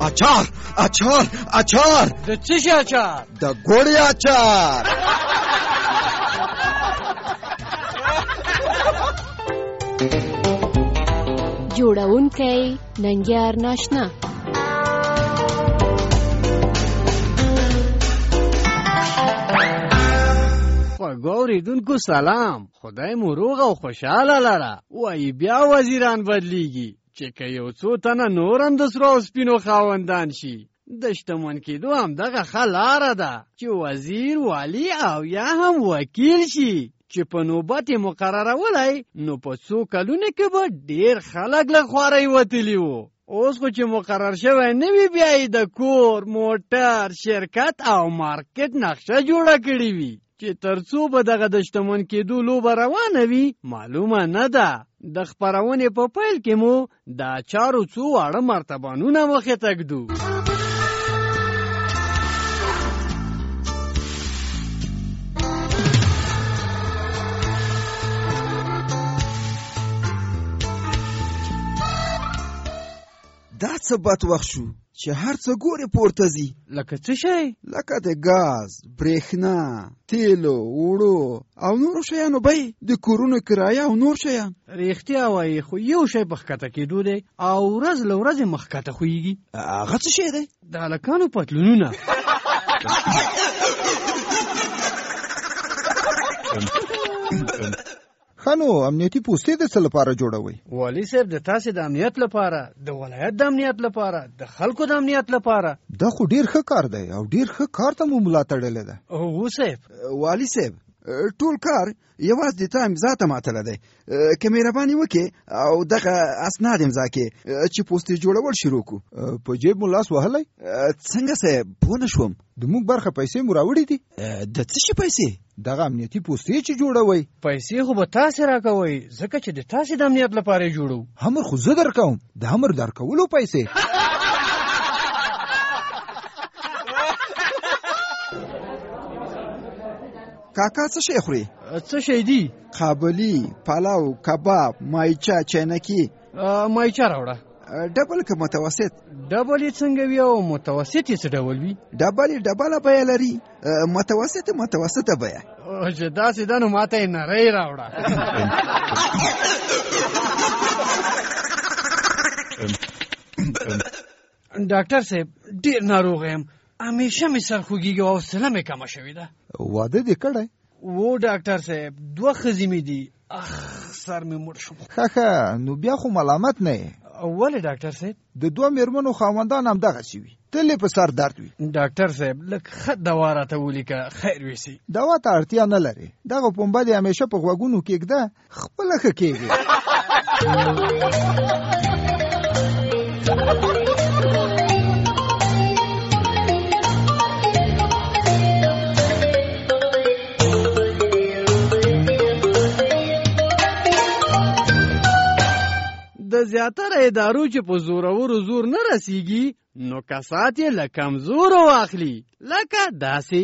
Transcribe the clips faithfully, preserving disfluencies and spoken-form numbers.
اچار اچار اچار. د څه شي اچار؟ د ګوړې اچار. جوړونکی ننګیار ناشنا. ګوریدونکو سلام، خدای مو روغ او خوشحاله لره. وایي بیا وزیران بدلیږي چې که یو څو تنه نور هم د سرو او سپینو خاوندان شي. د شتمن کېدو همدغه ښه لاره ده چې وزیر، والي او یا هم وکیل شي چې په نوبت یې مقررولی، نو په څو کلونو کې به ډېر خلک له خوارۍ وتلي وو. اوس خو چې مقرر شوی نه وي، بیا یې د کور، موټر، شرکت او مارکیټ نقشه جوړه کړې وي چې تر څو به دغه د شتمن کېدو لوبه روانه وي معلومه نه ده. د خپرونې په پیل کې مو د اچارو څو واړه مرتبانونه مخې ته ږدو. دا څه بد وخت شو چې هر څه ګورې پورته ځي. لکه څه شی؟ لکه د ګاز، برېښنا، تیلو، اوړو او نورو شیانو بیې، د کورونو کرایه او نور شیان. رښتیا وایي، خو یو شی په ښکته کېدو دی او ورځ له ورځې مخکته خویږي. هغه څه شی دی؟ د هلکانو پتلونونه. خانو امنیتي پوستې د څه لپاره جوړوي؟ والي صاحب، د تاسې د امنیت لپاره، د ولایت د امنیت لپاره، د خلکو د امنیت لپاره. دا خو ډیر ښه کار دی او ډیر ښه کار ته مو ملا تړلې ده. هو صاحب. والي صاحب، ټول کار یوازې د تا امضا ته ماتله دی. که مهرباني وکړې او دغه اسناد امضا کړې چې پوستې جوړول شروع کړو. په جیب مو لاس وهلی؟ څنګه صاحب؟ پوه نه شوم. د موږ برخه پیسې مو راوړې دي؟ د څه شي پیسې؟ دغه امنیتي پوستې چې جوړوئ. پیسې خو به تاسې راکوئ، ځکه چې د تاسې د امنیت لپاره یې جوړو. همر خو زه درکوم، د همر درکولو پیسې. کاکا څه شی خوري؟ څه شی دی؟ قابلی، پلاو، کباب، مایچه، چینکی. مایچه راوړه. ډبل که متوسط؟ ډبل یې څنګه وي او متوسط یې څه ډول وي؟ ډبل یې ډبله بیه لري، متوسط یې متوسطه بیه. چې داسې ده نو ماته یې نری راوړه. ډاکټر صاحب، ډېر ناروغ یم، همیشه مې سر خوږېږي او حوصله مې کمه شوې ده. واده دې کړی؟ و ډاکټر صاحب، دوه ښځې مې دي. اخ، سر مې مړ شو. ښه ښه، نو بیا خو ملامت نه یې. ولې ډاکټر صاحب؟ د دوه مېرمنو خاوندان همدغسې وي، تل یې په سر درد وي. ډاکټر صاحب، لږ ښه دوا راته ولیکه، خیر ویسي. دوا ته اړتیا نه لري، دغه پنبه دې همیشه په غوږونو کېږده، خپله ښه کېږي. د زیاتره ادارو چې په زورورو زور نه رسیږي، نو کسات یې له کمزورو واخلي، لکه داسې.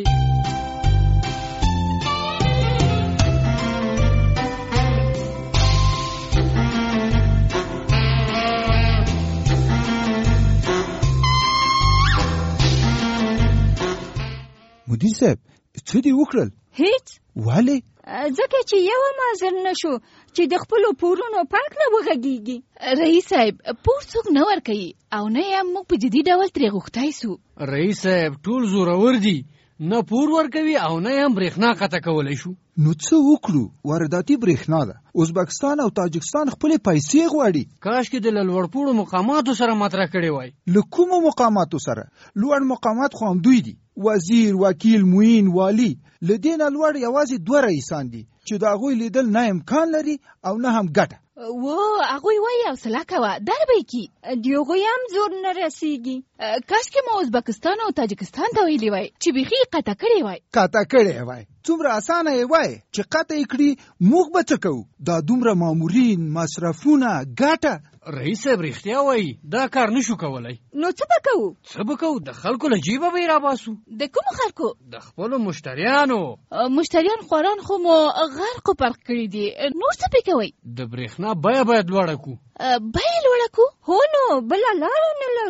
مدیر صاحب، څه دې وکړل؟ هیڅ. ولې؟ ځکه چې یو هم حاضر نه شو چې د خپلو پورونو پاک نه وغږېږي. رئیس صاحب، پور څوک نه ورکوي او نه یې موږ په جدي ډول ترې غوښتی سو. رئیس صاحب، ټول زورور دي، نه پور ورکوي او نه هم برېښنا قطع کولی شو. نو څه وکړو؟ وارداتي برېښنا ده، ازبکستان او تاجکستان خپلې پیسې غواړي. کاشکې د له لوړپوړو مقاماتو سره مطرح کړی وای. له کومو مقاماتو سره؟ لوړ مقامات خو همدوی دي، وزیر، وکیل، معین، والی. له دې نه لوړ یوازې دوه رئیسان دي چې د هغوی لیدل نه امکان لري او نه هم ګټه. و هغوی وایي حوصله کوه، در به یې کي. د هغوی هم زور نه رسیږي. کاشکې ما ازبکستان او تاجکستان ته ویلي وای چې بیخي یې قطع کړی وای. قطع کړی وای؟ څومره اسانه یې وای چې قطع یې کړي، موږ به څه کوو؟ دا دومره مامورین، مصرفونه، ګټه. رئیس صاحب رښتیا وایي، دا کار نشو کولی. نو څه به کوو؟ څه به کوو؟ د خلکو له جیبه به یې راباسو. د کومو خلکو؟ د خپلو مشتریانو. مشتریان خواران خو مو غرق و پرق کړي دي، نور څه پې کوئ؟ د برېښنا بیه باید لوړه کړو. بیه لوړه کړو؟ هو، نو بله لاره نه لرو.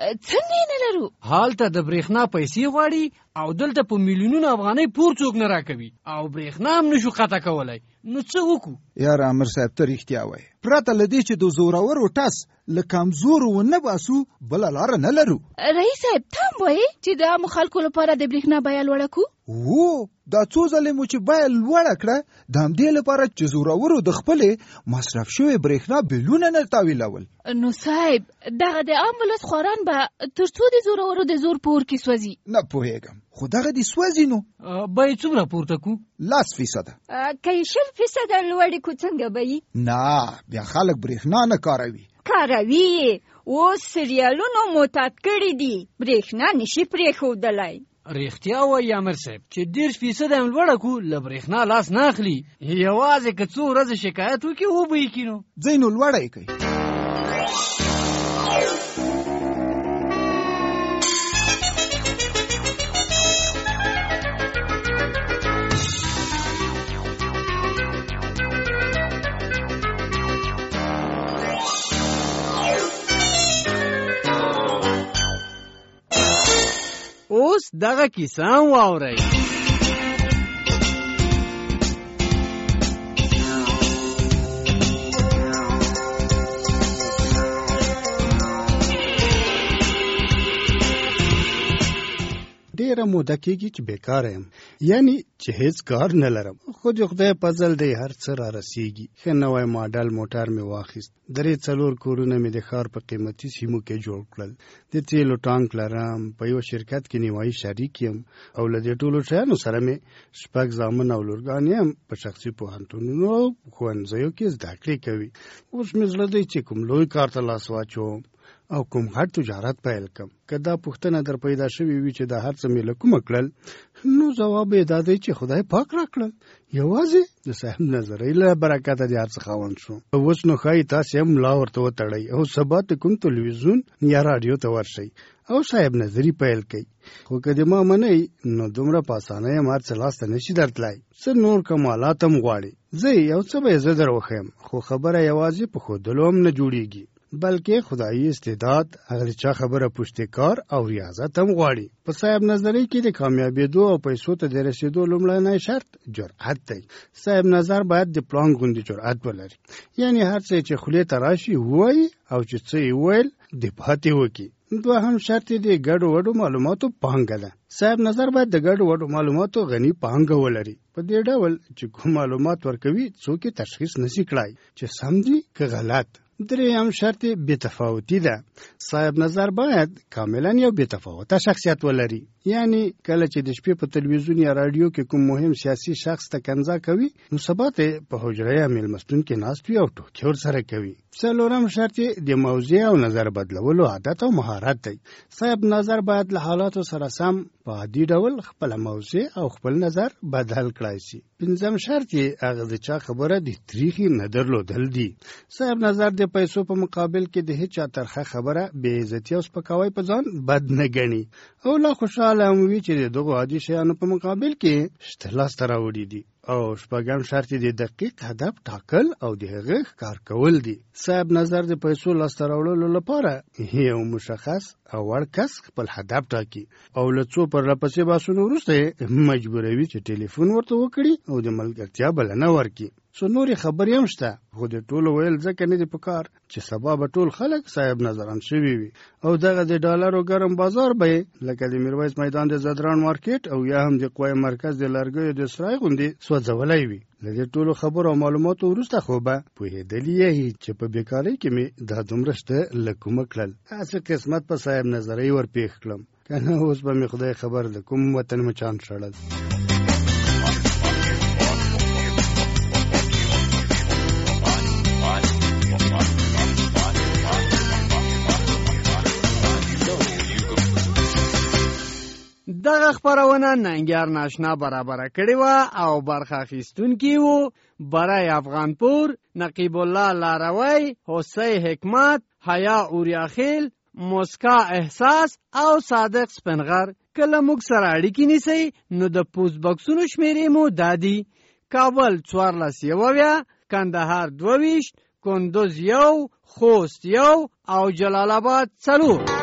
څنګه یې نه لرو؟ هالته د برېښنا پیسې غواړي او دلته په میلیونونو افغانۍ پور څوک نه راکوي او برېښنا هم نشو قطع کولی. نو څه وکړو؟ یاره امر صاحب ته رښتیا وایي، پرته له دې چې د زورورو ټس له کمزورو ونه باسو بله لاره نه لرو. رئیس صاحب ته هم وایي چې د عامو خلکو لپاره د برېښنا بیه لوړه کړو؟ هو دا څو ځلې مو چې بیه لوړه کړه د همدې لپاره چې زورورو د خپلې مصرف شوې برېښنا بیلونه نه تاویلول. نو صاحب دغه د عام ولس خواران به تر څو د زورورو د زور په اور کې سوځي؟ نه پوهېږم، خو دغه دې سوځي نو بیې څومره پورته کړو؟ لاس فیصده. که یې شل فیصده لوړې کړو څنګه به یي؟ نه بیا خلک برېښنا نه کاروي. کاروي، اوس سریالونو معتاد کړي دي، برېښنا نشي پرېښودلی. رښتیا وایي امر صاحب چې دېرش فیصده هم لوړه کړو له برېښنا لاس نه اخلي. یوازې که څو ورځې شکایت وکړي وبه یې کړي نو ځای نو لوړه یې کوي. اوس دغه کیسه هم واورئ. ډیره موده کېږي چې بیکاره یم، یعنی چې هیڅ کار نه لرم، خو د خدای فضل دی هر څه را رسیږي. ښه نوی ماډل موټر مې واخیست، درې څلور کورونه مې د ښار په قیمتي سیمو کې جوړ کړل، د تیلو ټانک لرم، په یو شرکت کې نیمایي شریک یم او له دې ټولو شیانو سره مې شپږ زامن او لورګانې هم په شخصي پوهنتونونو او ښوونځیو کې زده کړې کوي. اوس مې زړه دی چې کوم لوی کار ته لاس واچوم او کوم غټ تجارت پیل کړم. که دا پوښتنه در پیدا شوې وي چې دا هر څه مې له کومه کړل، نو ځواب یې دا دی چې خدای پاک را کړل. یوازې د صاحب نظرۍ له برکته د هر څه خاوند شو. اوس نو ښایي تاسې هم ملا ورته وتړئ او سبا د کوم تلویزیون یا راډیو ته ورشئ او صاحب نظري پیل کوي. خو که د ما منئ نو دومره په اسانۍ هم هر څه لاسته نشي درتلی، څه نور کمالات هم غواړي. زه یو څه به یې زه در وښیم، خو خبره یوازې په ښودلو هم نه جوړېږي، بلکې خدایي استعداد، هغه چا خبره پشتکار او ریاضت هم غواړي. په صاحب نظرۍ کې د کامیابېدو او پیسو ته د رسېدو لومړنی شرط جرأت دی. صاحب نظر باید د پلان غوندې جرأت ولري، یعنی هر څه چې خولې ته راشي ووایي او چې څه یې وویل دفاع ترې وکړي. دوهم شرط یې د ګډو وډو معلوماتو پانګه ده. صاحب نظر باید د ګډو وډو معلوماتو غني پانګه ولري، په دې ډول چې کوم معلومات ورکوي څوک یې تشخیص نشي کړای چې سم دي که غلط. دریم شرط بې تفاوتي ده. صاحب نظر باید کاملا یو بې تفاوته شخصیت ولري، یعنی کله چې د شپې په تلویزیون یا راډیو کې کوم مهم سیاسي شخص ته کنځا کوي، نو سبا ته په حجره یا میلمستون کې ناست وي او ټوکې ورسره کوي. څلورم شرط د موضوع او نظر بدلولو عادت او مهارت دی. صاحب نظر باید له حالاتو سره سم په عادي ډول خپل موضوع او خپل نظر بدل کړای شي. پنځم شرط یې هغه د چا خبره د تریخي نه درلودل دي. صاحب نظر د پیسو په مقابل کې د هیچا ترخه خبره بې عزتي او سپکاوی په ځان بد نه ګڼي او لا خوشحاله هم وي چې د دغو عادي شیانو په مقابل کې شته لاسته راوړي دي. او شپږم شرط د دقیق هدف ټاکل او د هغه ښکار کول دي. صاحب نظر د پیسو لاسته راوړلو لپاره یو مشخص او وړ کس خپل هدف ټاکي او له څو پرلپسې بحثونو وروسته مجبوروي چې ټلیفون ورته وکړي او د ملګرتیا بلنه ورکړي. څو نورې خبرې هم شته، خو د ټولو ویل ځکه نه دي په کار چې سبا به ټول خلک صاحب نظران شوي وي او دغه د ډالرو ګرم بازار به یې لکه د میرویس میدان د زدران مارکیټ او یا هم د قوای مرکز د لرګیو د سرای غوندې سوځولی وي. له دې ټولو خبرو او معلوماتو وروسته خو به پوهېدلي یې چې په بیکارۍ کې مې دا دومره شته له کومه کړل. هسې قسمت په صاحب نظرۍ ورپېښ کړم، که نه اوس به مې خدای خبر د کوم وطن مچان شړل. دغه خبرونه ننګیار ناشنا برابره کړې وه او برخه اخیستونکي وو برای افغانپور، نقیب الله لاروی، حسی حکمت، حیا اوریاخیل، موسکا احساس او صادق سپنغر. کله موږ سره اړیکې نیسئ نو د پوسټ بکسونو شمیرې مو دادي: کابل څوارلس یوویا، کندهار دوه ویشت، کندوز یو، خوست یو او جلال آباد څلور.